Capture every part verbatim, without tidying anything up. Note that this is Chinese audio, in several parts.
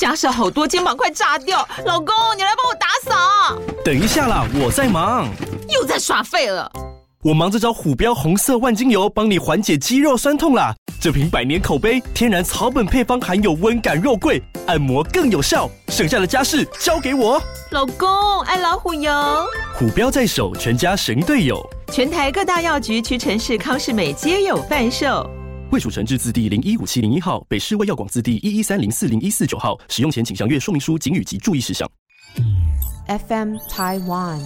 家事好多，肩膀快炸掉。老公，你来帮我打扫。 等一下啦，我在忙。 又在耍废了。 我忙着找虎标红色万金油，帮你缓解肌肉酸痛啦。这瓶百年口碑，天然草本配方，含有温感肉桂，按摩更有效。剩下的家事交给我。 老公，爱老虎油。 虎标在手，全家神队友。 全台各大药局、屈臣氏、康是美皆有贩售。 卫署成字字第零一五七零一号，北市卫药广字第一一三零四零一四九号。使用前请详阅说明书、警语及注意事项。 F M Taiwan。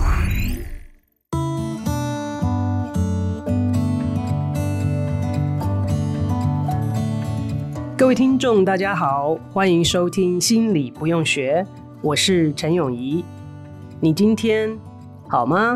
各位听众大家好，欢迎收听心理不用学，我是陈永怡。你今天好吗？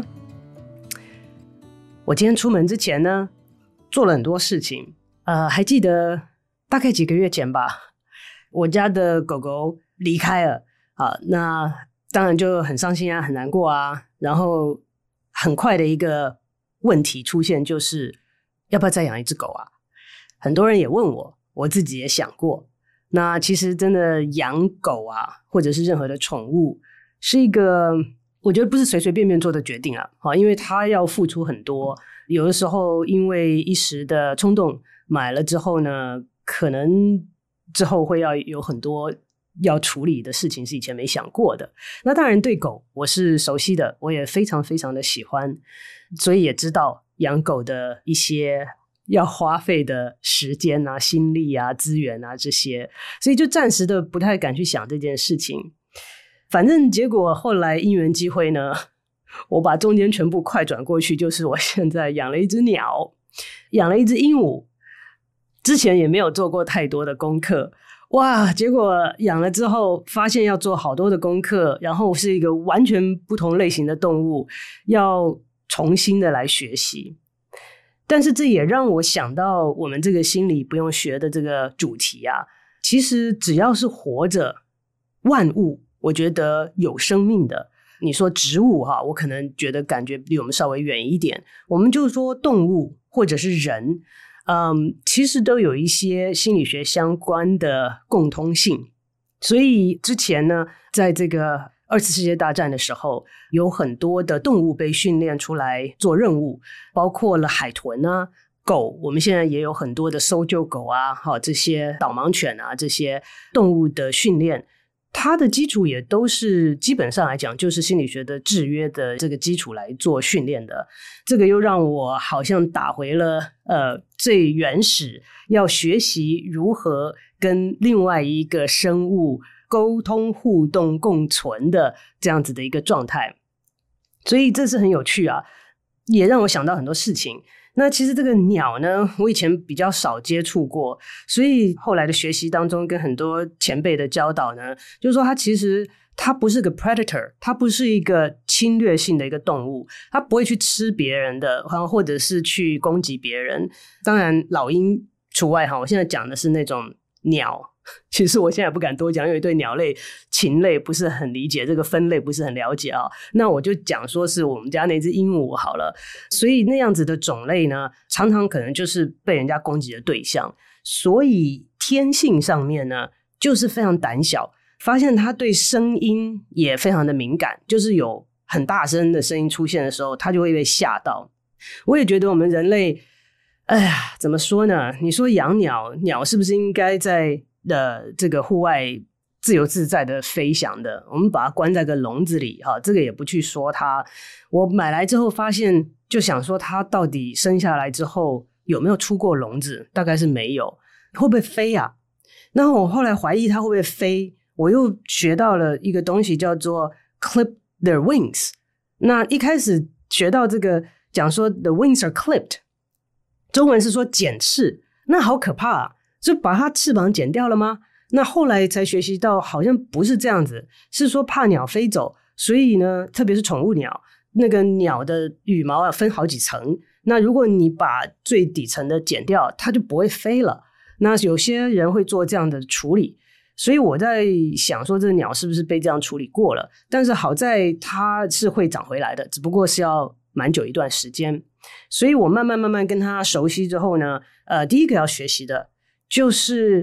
我今天出门之前呢，做了很多事情。呃，还记得大概几个月前吧，我家的狗狗离开了啊，那当然就很伤心啊，很难过啊。然后很快的一个问题出现，就是要不要再养一只狗啊？很多人也问我，我自己也想过。那其实真的养狗啊，或者是任何的宠物，是一个我觉得不是随随便便做的决定啊，因为它要付出很多。有的时候因为一时的冲动买了之后呢，可能之后会要有很多要处理的事情是以前没想过的。那当然对狗我是熟悉的，我也非常非常的喜欢，所以也知道养狗的一些要花费的时间啊、心力啊、资源啊这些，所以就暂时的不太敢去想这件事情。反正结果后来因缘机会呢，我把中间全部快转过去，就是我现在养了一只鸟，养了一只鹦鹉。之前也没有做过太多的功课，哇，结果养了之后发现要做好多的功课，然后是一个完全不同类型的动物，要重新的来学习。但是这也让我想到我们这个心理不用学的这个主题啊，其实只要是活着，万物我觉得有生命的，你说植物哈，我可能觉得感觉离我们稍微远一点，我们就说动物或者是人，嗯，其实都有一些心理学相关的共通性。所以之前呢，在这个二次世界大战的时候，有很多的动物被训练出来做任务，包括了海豚啊、狗，我们现在也有很多的搜救狗啊，这些导盲犬啊，这些动物的训练，它的基础也都是基本上来讲就是心理学的制约的这个基础来做训练的。这个又让我好像打回了呃最原始要学习如何跟另外一个生物沟通互动共存的这样子的一个状态，所以这是很有趣啊，也让我想到很多事情。那其实这个鸟呢，我以前比较少接触过，所以后来的学习当中跟很多前辈的教导呢，就是说它其实它不是个 predator， 它不是一个侵略性的一个动物，它不会去吃别人的，或者是去攻击别人。当然老鹰除外哈，我现在讲的是那种鸟。其实我现在不敢多讲，因为对鸟类、禽类不是很理解，这个分类不是很了解啊。那我就讲说是我们家那只鹦鹉好了。所以那样子的种类呢，常常可能就是被人家攻击的对象，所以天性上面呢，就是非常胆小。发现它对声音也非常的敏感，就是有很大声的声音出现的时候，它就会被吓到。我也觉得我们人类，哎呀，怎么说呢？你说养鸟，鸟是不是应该在的这个户外自由自在的飞翔的，我们把它关在个笼子里哈，这个也不去说它。我买来之后发现，就想说它到底生下来之后有没有出过笼子，大概是没有，会不会飞啊？那我后来怀疑它会不会飞，我又学到了一个东西叫做 clip their wings。 那一开始学到这个讲说 the wings are clipped， 中文是说剪翅，那好可怕啊，就把它翅膀剪掉了吗？那后来才学习到好像不是这样子，是说怕鸟飞走，所以呢，特别是宠物鸟，那个鸟的羽毛要分好几层，那如果你把最底层的剪掉，它就不会飞了。那有些人会做这样的处理，所以我在想说这个鸟是不是被这样处理过了，但是好在它是会长回来的，只不过是要蛮久一段时间。所以我慢慢慢慢跟它熟悉之后呢，呃，第一个要学习的就是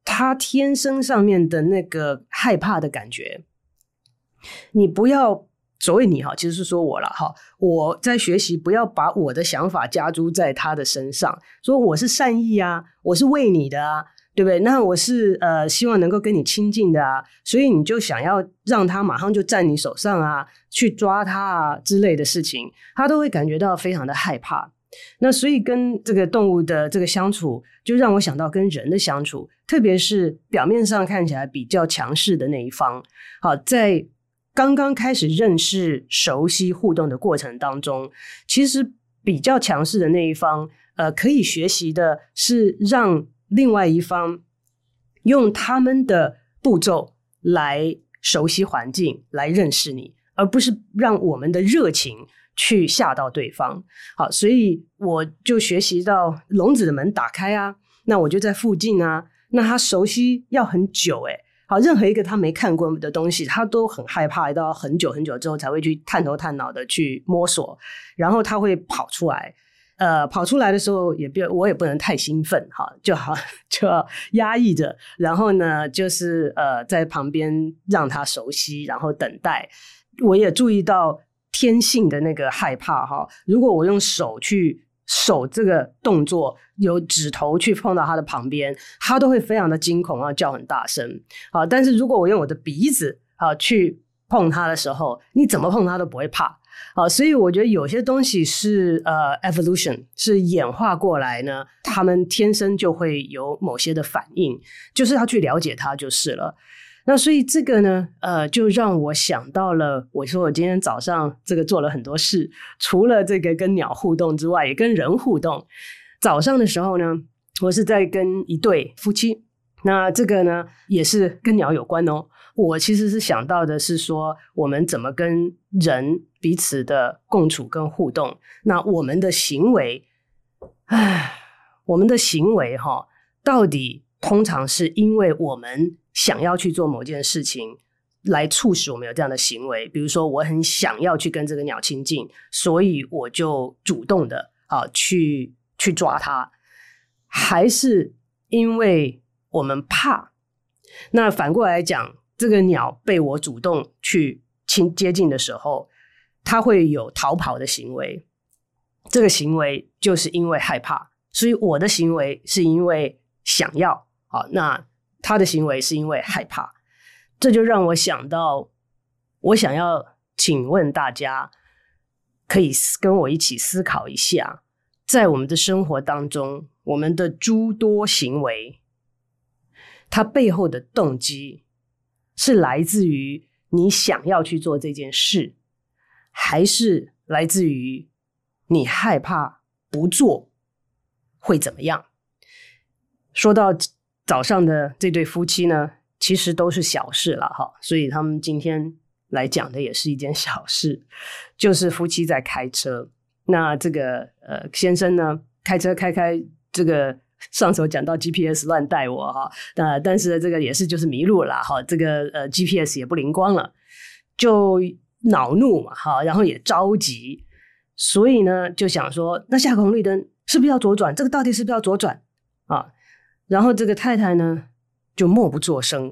他天生上面的那个害怕的感觉，你不要所谓你哈，其实是说我啦哈，我在学习不要把我的想法加诸在他的身上，说我是善意啊，我是为你的啊，对不对？那我是呃希望能够跟你亲近的啊，所以你就想要让他马上就站你手上啊，去抓他啊之类的事情，他都会感觉到非常的害怕。那所以跟这个动物的这个相处，就让我想到跟人的相处，特别是表面上看起来比较强势的那一方，好，在刚刚开始认识、熟悉、互动的过程当中，其实比较强势的那一方，呃，可以学习的是让另外一方用他们的步骤来熟悉环境，来认识你，而不是让我们的热情去吓到对方。好，所以我就学习到笼子的门打开啊，那我就在附近啊，那他熟悉要很久诶、欸好，任何一个他没看过的东西，他都很害怕，到很久很久之后才会去探头探脑的去摸索，然后他会跑出来。呃，跑出来的时候也不，我也不能太兴奋哈，就好就要压抑着，然后呢，就是呃在旁边让他熟悉，然后等待。我也注意到天性的那个害怕哈，如果我用手去手这个动作，有指头去碰到他的旁边，他都会非常的惊恐，然后叫很大声。好，但是如果我用我的鼻子好去碰他的时候，你怎么碰他都不会怕。好，所以我觉得有些东西是呃 evolution 是演化过来呢，他们天生就会有某些的反应，就是要去了解它就是了。那所以这个呢，呃，就让我想到了，我说我今天早上这个做了很多事，除了这个跟鸟互动之外，也跟人互动。早上的时候呢，我是在跟一对夫妻，那这个呢也是跟鸟有关哦。我其实是想到的是说，我们怎么跟人彼此的共处跟互动。那我们的行为，唉，我们的行为哈，到底通常是因为我们想要去做某件事情来促使我们有这样的行为，比如说我很想要去跟这个鸟亲近，所以我就主动的啊去去抓它，还是因为我们怕？那反过来讲，这个鸟被我主动去亲接近的时候，它会有逃跑的行为，这个行为就是因为害怕，所以我的行为是因为想要，好，那他的行为是因为害怕。这就让我想到，我想要请问大家，可以跟我一起思考一下，在我们的生活当中，我们的诸多行为，它背后的动机是来自于你想要去做这件事，还是来自于你害怕不做会怎么样？说到早上的这对夫妻呢，其实都是小事了哈，所以他们今天来讲的也是一件小事，就是夫妻在开车。那这个呃先生呢，开车开开，这个上手讲到 G P S 乱带我哈，呃，但是这个也是就是迷路了哈，这个呃 G P S 也不灵光了，就恼怒嘛哈，然后也着急，所以呢就想说，那下个红绿灯是不是要左转？这个到底是不是要左转啊？然后这个太太呢就默不作声，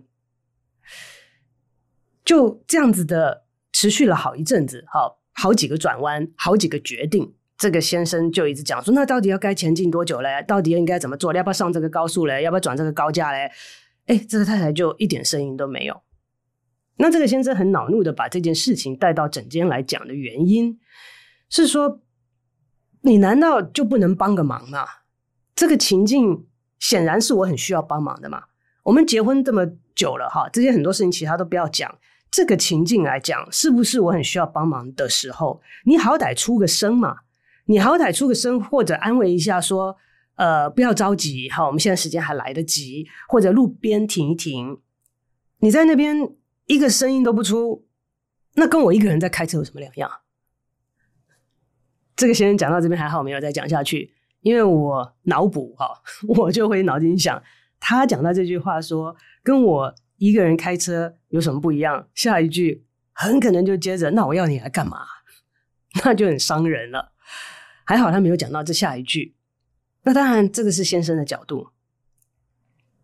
就这样子的持续了好一阵子，好好几个转弯，好几个决定。这个先生就一直讲说，那到底要该前进多久嘞？到底应该怎么做？要不要上这个高速嘞？要不要转这个高架嘞？哎，这个太太就一点声音都没有。那这个先生很恼怒的把这件事情带到诊间来讲的原因是说，你难道就不能帮个忙吗？这个情境显然是我很需要帮忙的嘛。我们结婚这么久了哈，这些很多事情其他都不要讲，这个情境来讲，是不是我很需要帮忙的时候，你好歹出个声嘛，你好歹出个声，或者安慰一下说，呃，不要着急，好，我们现在时间还来得及，或者路边停一停。你在那边一个声音都不出，那跟我一个人在开车有什么两样？这个先生讲到这边还好，没有再讲下去，因为我脑补哈，我就会脑筋想，他讲到这句话说，跟我一个人开车有什么不一样？下一句很可能就接着，那我要你来干嘛？那就很伤人了。还好他没有讲到这下一句。那当然这个是先生的角度，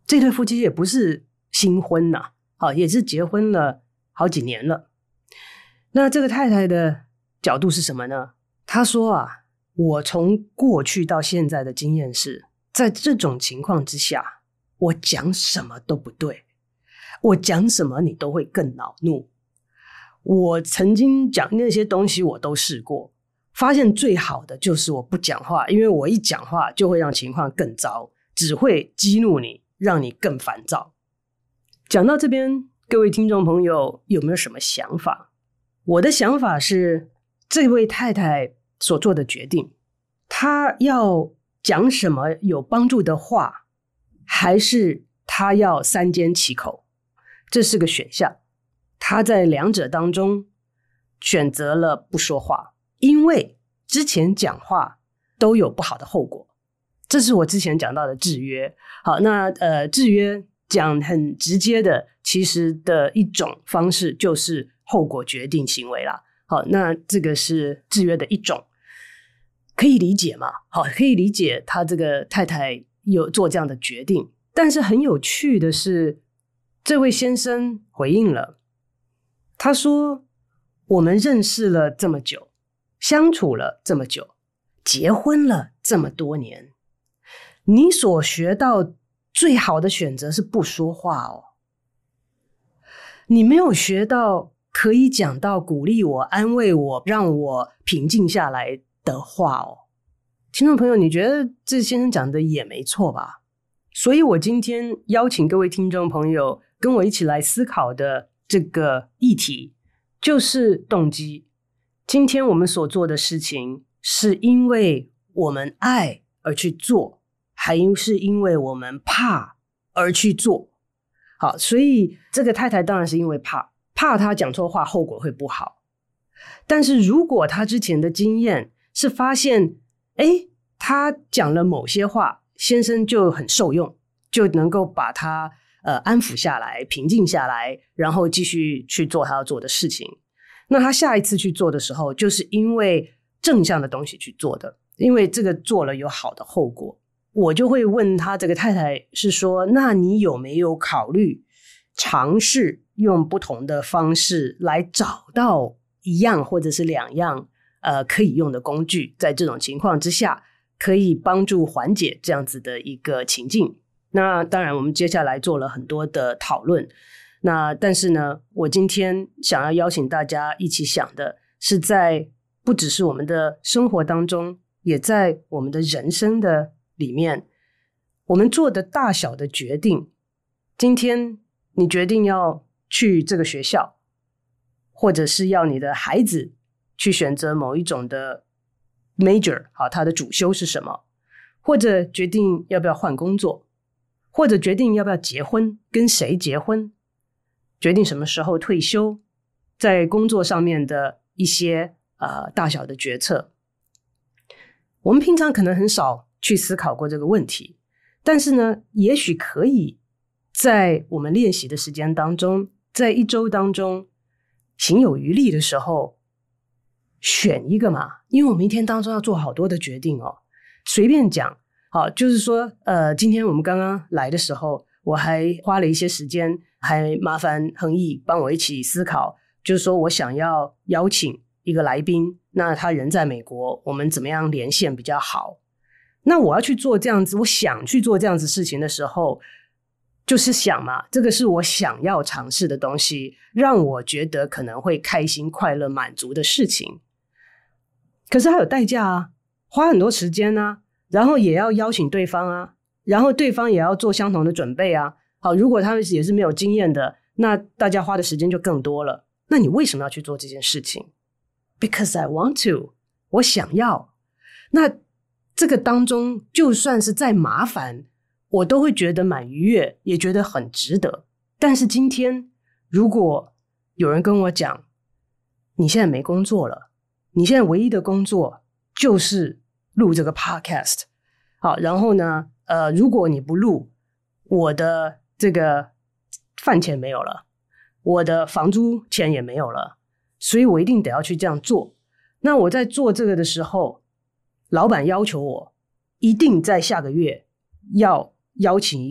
这对夫妻也不是新婚呐、啊，好，也是结婚了好几年了。那这个太太的角度是什么呢？她说啊，我从过去到现在的经验是，在这种情况之下，我讲什么都不对，我讲什么你都会更恼怒。我曾经讲那些东西我都试过，发现最好的就是我不讲话，因为我一讲话就会让情况更糟，只会激怒你，让你更烦躁。讲到这边，各位听众朋友有没有什么想法？我的想法是，这位太太所做的决定，她要讲什么有帮助的话，还是她要三缄其口，这是个选项。她在两者当中选择了不说话，因为之前讲话都有不好的后果。这是我之前讲到的制约。好，那呃，制约讲很直接的，其实的一种方式就是后果决定行为啦。好，那这个是制约的一种，可以理解嘛？好，可以理解他这个太太有做这样的决定。但是很有趣的是，这位先生回应了，他说：“我们认识了这么久，相处了这么久，结婚了这么多年。你所学到最好的选择是不说话哦，你没有学到可以讲到鼓励我、安慰我、让我平静下来的话哦。”听众朋友，你觉得这先生讲的也没错吧？所以我今天邀请各位听众朋友跟我一起来思考的这个议题就是动机。今天我们所做的事情是因为我们爱而去做，还是因为我们怕而去做？好，所以这个太太当然是因为怕，怕她讲错话后果会不好。但是如果她之前的经验是发现，诶，她讲了某些话，先生就很受用，就能够把她呃安抚下来，平静下来，然后继续去做她要做的事情。那她下一次去做的时候，就是因为正向的东西去做的，因为这个做了有好的后果。我就会问他这个太太是说，那你有没有考虑尝试用不同的方式来找到一样或者是两样呃可以用的工具，在这种情况之下可以帮助缓解这样子的一个情境。那当然我们接下来做了很多的讨论，那但是呢，我今天想要邀请大家一起想的是，在不只是我们的生活当中，也在我们的人生的里面，我们做的大小的决定。今天你决定要去这个学校，或者是要你的孩子去选择某一种的 major， 好，他的主修是什么，或者决定要不要换工作，或者决定要不要结婚，跟谁结婚，决定什么时候退休，在工作上面的一些呃大小的决策。我们平常可能很少去思考过这个问题，但是呢，也许可以在我们练习的时间当中，在一周当中行有余力的时候选一个嘛，因为我们一天当中要做好多的决定哦。随便讲，好，就是说呃，今天我们刚刚来的时候，我还花了一些时间，还麻烦恒毅帮我一起思考，就是说我想要邀请一个来宾，那他人在美国，我们怎么样连线比较好。那我要去做这样子，我想去做这样子事情的时候，就是想嘛，这个是我想要尝试的东西，让我觉得可能会开心、快乐、满足的事情。可是它有代价啊，花很多时间啊，然后也要邀请对方啊，然后对方也要做相同的准备啊。好，如果他们也是没有经验的，那大家花的时间就更多了。那你为什么要去做这件事情？ Because I want to， 我想要。那这个当中就算是再麻烦，我都会觉得蛮愉悦，也觉得很值得。但是今天如果有人跟我讲，你现在没工作了，你现在唯一的工作就是录这个 podcast， 好，然后呢呃，如果你不录，我的这个饭钱没有了，我的房租钱也没有了，所以我一定得要去这样做。那我在做这个的时候，老板要求我一定在下个月要邀请一个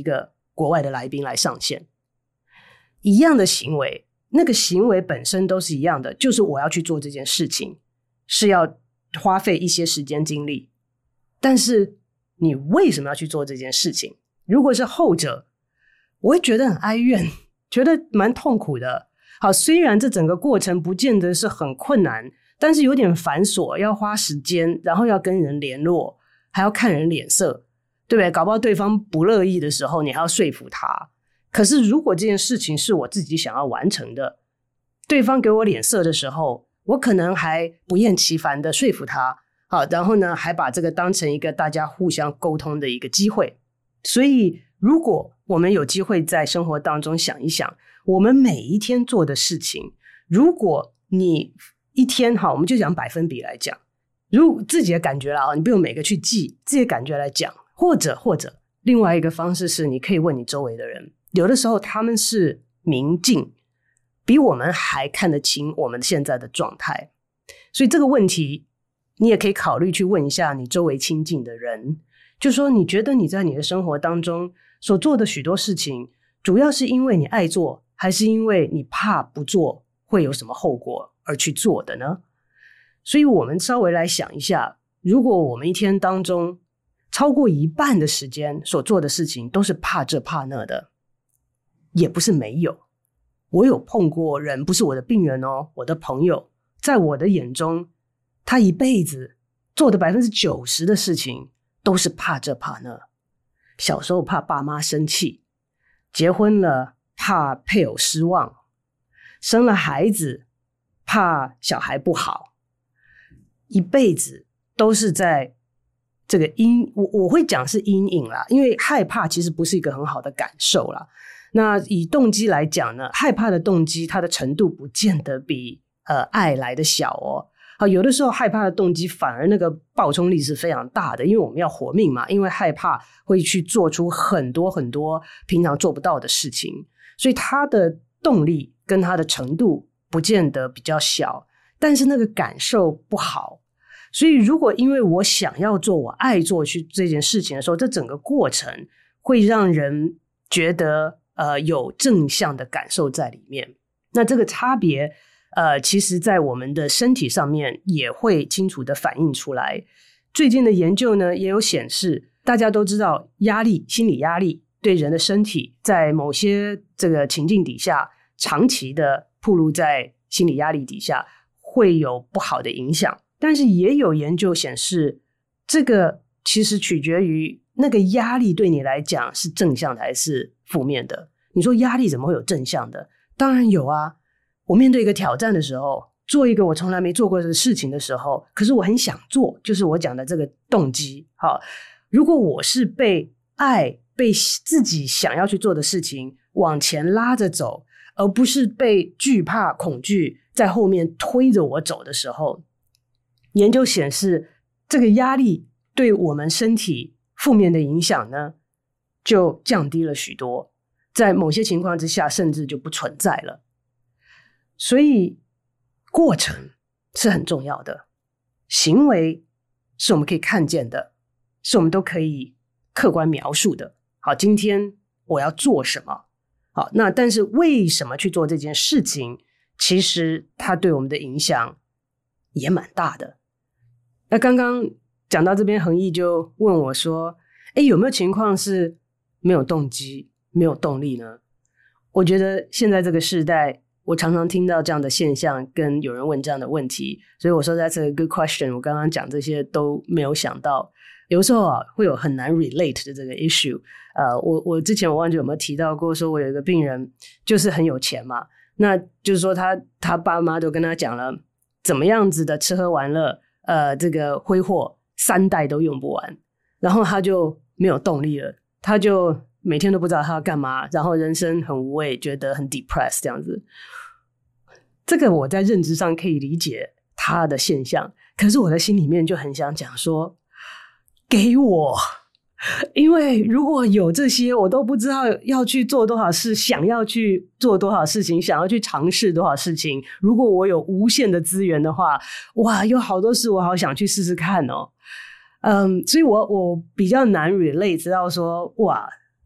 国外的来宾来上线，一样的行为，那个行为本身都是一样的，就是我要去做这件事情，是要花费一些时间精力，但是你为什么要去做这件事情？如果是后者，我会觉得很哀怨，觉得蛮痛苦的。好，虽然这整个过程不见得是很困难，但是有点繁琐，要花时间，然后要跟人联络，还要看人脸色，对不对？搞不好对方不乐意的时候，你还要说服他。可是如果这件事情是我自己想要完成的，对方给我脸色的时候，我可能还不厌其烦的说服他，好，然后呢，还把这个当成一个大家互相沟通的一个机会。所以如果我们有机会在生活当中想一想，我们每一天做的事情，如果你一天，好，我们就讲百分比来讲，如自己的感觉啦，你不用每个去记，自己的感觉来讲，或者或者另外一个方式是，你可以问你周围的人，有的时候他们是明镜，比我们还看得清我们现在的状态。所以这个问题你也可以考虑去问一下你周围亲近的人，就说你觉得你在你的生活当中所做的许多事情，主要是因为你爱做，还是因为你怕不做会有什么后果而去做的呢？所以我们稍微来想一下，如果我们一天当中超过一半的时间所做的事情都是怕这怕那的，也不是没有。我有碰过人，不是我的病人哦，我的朋友，在我的眼中，他一辈子做的 百分之九十 的事情都是怕这怕那。小时候怕爸妈生气，结婚了怕配偶失望，生了孩子怕小孩不好，一辈子都是在这个阴，我我会讲是阴影啦，因为害怕其实不是一个很好的感受啦。那以动机来讲呢，害怕的动机它的程度不见得比呃爱来的小哦。好，有的时候害怕的动机反而那个爆冲力是非常大的，因为我们要活命嘛，因为害怕会去做出很多很多平常做不到的事情，所以它的动力跟它的程度不见得比较小，但是那个感受不好。所以如果因为我想要做我爱做去这件事情的时候，这整个过程会让人觉得呃有正向的感受在里面，那这个差别呃，其实在我们的身体上面也会清楚的反映出来。最近的研究呢也有显示，大家都知道压力，心理压力对人的身体在某些这个情境底下，长期的暴露在心理压力底下会有不好的影响。但是也有研究显示，这个其实取决于那个压力对你来讲是正向的还是负面的。你说压力怎么会有正向的？当然有啊，我面对一个挑战的时候，做一个我从来没做过的事情的时候，可是我很想做，就是我讲的这个动机。好，如果我是被爱，被自己想要去做的事情往前拉着走，而不是被惧怕恐惧在后面推着我走的时候，研究显示这个压力对我们身体负面的影响呢就降低了许多，在某些情况之下甚至就不存在了。所以过程是很重要的，行为是我们可以看见的，是我们都可以客观描述的。好，今天我要做什么？好，那但是为什么去做这件事情，其实它对我们的影响也蛮大的。那刚刚讲到这边，恒毅就问我说，诶，有没有情况是没有动机没有动力呢？我觉得现在这个时代，我常常听到这样的现象，跟有人问这样的问题，所以我说 that's a good question。 我刚刚讲这些都没有想到，有时候啊会有很难 relate 的这个 issue。呃，我我之前我忘记有没有提到过，说我有一个病人就是很有钱嘛，那就是说他他爸妈都跟他讲了，怎么样子的吃喝玩乐，呃，这个挥霍三代都用不完，然后他就没有动力了，他就每天都不知道他要干嘛，然后人生很无味，觉得很 depressed 这样子。这个我在认知上可以理解他的现象，可是我的心里面就很想讲说，给我，因为如果有这些，我都不知道要去做多少事，想要去做多少事情，想要去尝试多少事情。如果我有无限的资源的话，哇，有好多事我好想去试试看哦。嗯，所以我我比较难 relate 知道说，哇，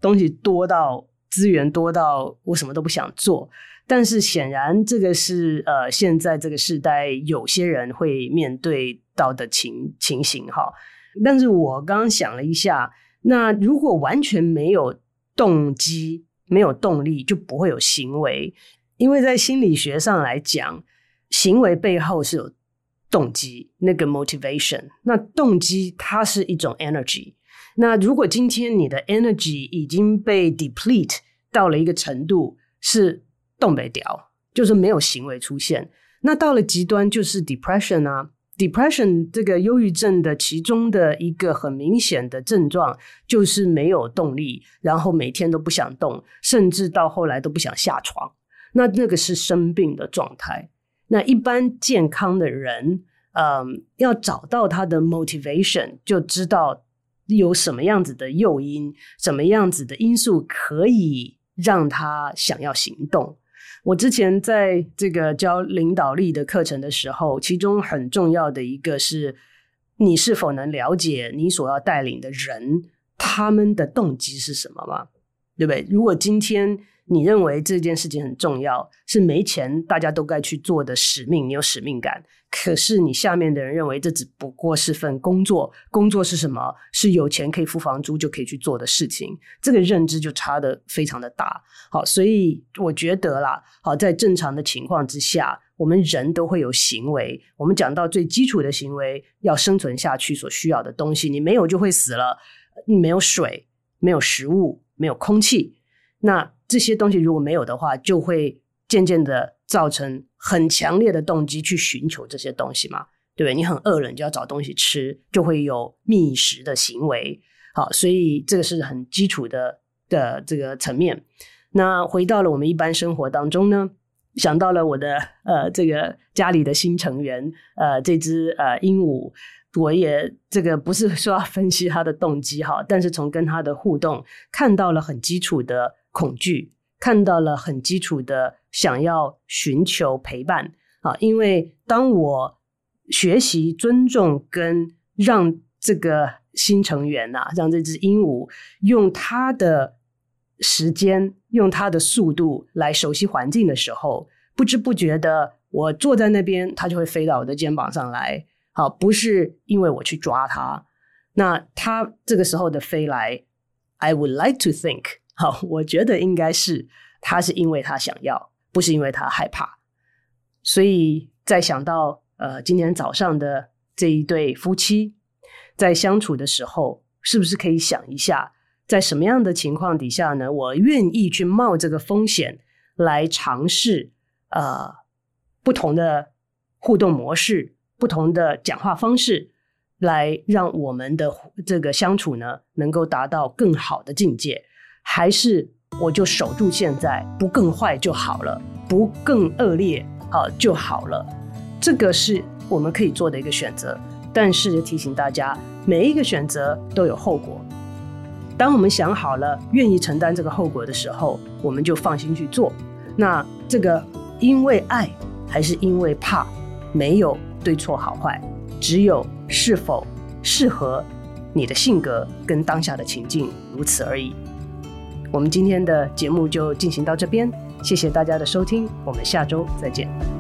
东西多到资源多到我什么都不想做。但是显然这个是呃现在这个时代有些人会面对到的情情形哈。但是我刚刚想了一下，那如果完全没有动机没有动力，就不会有行为。因为在心理学上来讲，行为背后是有动机，那个 motivation， 那动机它是一种 energy。 那如果今天你的 energy 已经被 deplete 到了一个程度，是动不了，就是没有行为出现，那到了极端就是 depression 啊。 depression 这个忧郁症的其中的一个很明显的症状就是没有动力，然后每天都不想动，甚至到后来都不想下床，那那个是生病的状态。那一般健康的人嗯，要找到他的 motivation， 就知道有什么样子的诱因，什么样子的因素可以让他想要行动。我之前在这个教领导力的课程的时候，其中很重要的一个是你是否能了解你所要带领的人他们的动机是什么嘛，对不对？如果今天你认为这件事情很重要，是没钱大家都该去做的使命，你有使命感，可是你下面的人认为这只不过是份工作，工作是什么？是有钱可以付房租就可以去做的事情，这个认知就差得非常的大。好，所以我觉得啦，好，在正常的情况之下，我们人都会有行为，我们讲到最基础的行为，要生存下去所需要的东西，你没有就会死了，你没有水，没有食物，没有空气，那这些东西如果没有的话，就会渐渐的造成很强烈的动机去寻求这些东西嘛，对不对？你很饿了，你就要找东西吃，就会有觅食的行为。好，所以这个是很基础的的这个层面。那回到了我们一般生活当中呢，想到了我的呃这个家里的新成员，呃这只呃鹦鹉，我也这个不是说要分析他的动机哈，但是从跟他的互动看到了很基础的恐惧，看到了很基础的想要寻求陪伴啊。因为当我学习尊重跟让这个新成员啊，让这只鹦鹉用它的时间用它的速度来熟悉环境的时候，不知不觉的我坐在那边，它就会飞到我的肩膀上来。好，不是因为我去抓它，那它这个时候的飞来 I would like to think， 好，我觉得应该是它是因为它想要，不是因为它害怕。所以在想到呃今天早上的这一对夫妻在相处的时候，是不是可以想一下，在什么样的情况底下呢，我愿意去冒这个风险来尝试呃不同的互动模式，不同的讲话方式，来让我们的这个相处呢能够达到更好的境界，还是我就守住现在，不更坏就好了，不更恶劣好就好了。这个是我们可以做的一个选择，但是提醒大家，每一个选择都有后果。当我们想好了愿意承担这个后果的时候，我们就放心去做。那这个因为爱还是因为怕，没有对错好坏，只有是否适合你的性格跟当下的情境，如此而已。我们今天的节目就进行到这边，谢谢大家的收听，我们下周再见。